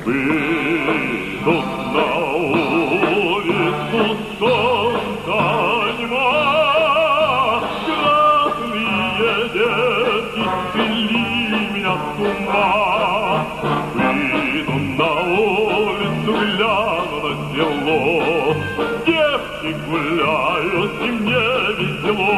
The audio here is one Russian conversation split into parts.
Выйдут на улицу солнца тьма, красные детки свели меня с ума. Выйду на улицу, гляну на село, девки гуляют, и мне весело.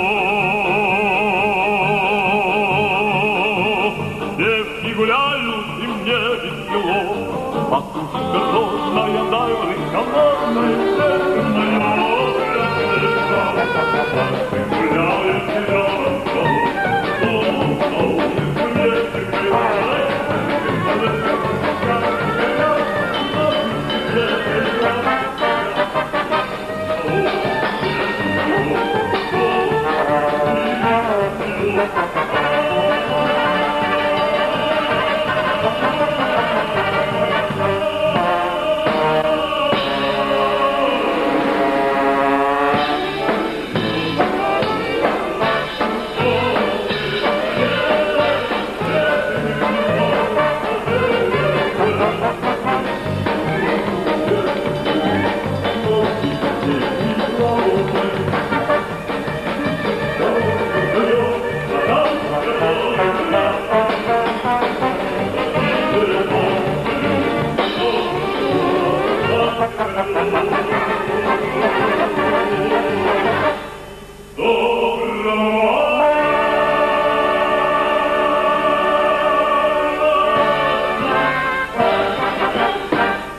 Девки гуляют, и мне весело. Матушка родная, дай холодная, сердце мое, гуляют, и